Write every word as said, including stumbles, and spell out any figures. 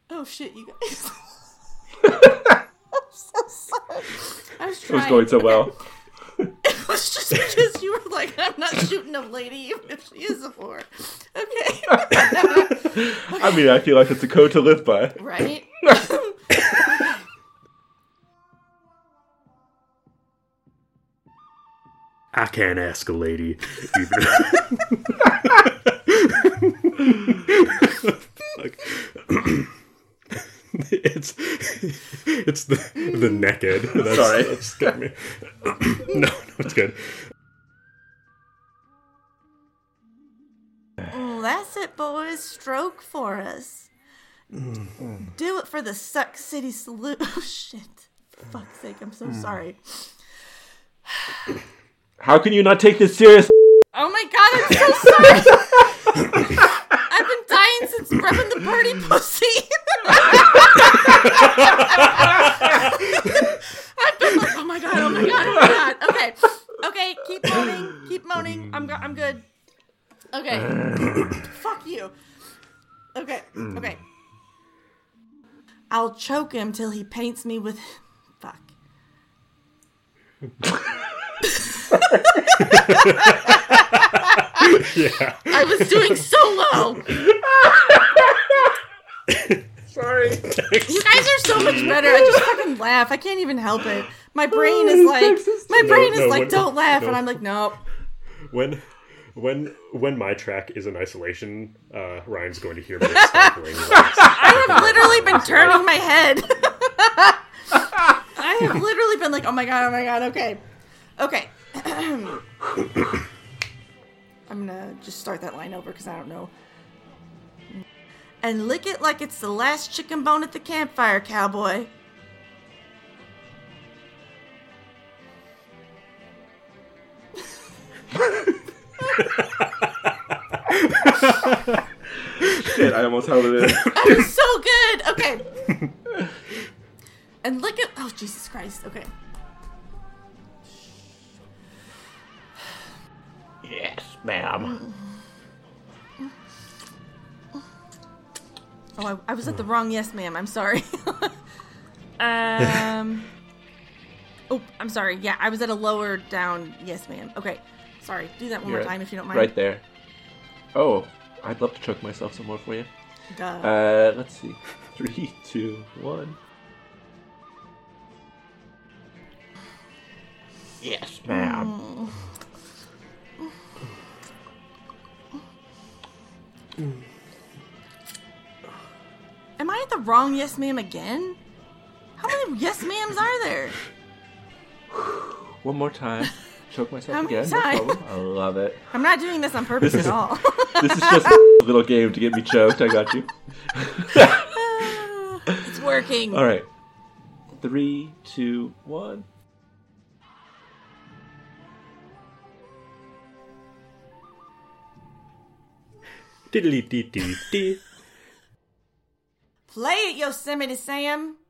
Oh shit, you guys. I'm so sorry. I was trying. It was going so okay. well. It was just because you were like, I'm not shooting a lady even if she is a whore. Okay. Okay. I mean, I feel like it's a code to live by. Right? I can't ask a lady. Even... like, it's it's the the naked. That's, Sorry, that's got me. no, no, it's good. Oh, that's it, boys. Stroke for us. Mm. Do it for the Suck City Salute. Oh shit! For fuck's sake, I'm so Mm. sorry. How can you not take this serious? Oh my god, I'm so sorry. I've been dying since rubbing the party pussy. I've been like, oh my god, oh my god, oh my god. Okay, okay, keep moaning, keep moaning. I'm go- I'm good. Okay, fuck you. Okay, okay. I'll choke him till he paints me with. Fuck. Yeah. I was doing so well. Sorry. You guys are so much better. I just fucking laugh. I can't even help it. My brain is like, my brain No, is no, like, when- don't laugh, no. and I'm like, nope. When when when my track is in isolation, uh, Ryan's going to hear me sparkling. I have literally been turning my head. I have literally been like, oh my god, oh my god, okay. Okay. I'm gonna just start that line over because I don't know. And lick it like it's the last chicken bone at the campfire, cowboy. Shit, I almost held it in. That was so good. Okay. And lick it. Oh, Jesus Christ. Okay. Yes, ma'am. Oh, I, I was at the wrong yes, ma'am. I'm sorry. um. Oh, I'm sorry. Yeah, I was at a lower down yes, ma'am. Okay. Sorry. Do that one You're more right- time if you don't mind. Right there. Oh, I'd love to choke myself some more for you. Duh. Uh, let's see. Three, two, one. Yes, ma'am. Am I at the wrong yes, ma'am again? How many yes, ma'ams are there? One more time. Choke myself How many again. No times? problem. I love it. I'm not doing this on purpose This is- at all. This is just a little game to get me choked. I got you. It's working. All right. Three, two, one. Diddly dee dee dee. Play it, Yosemite Sam.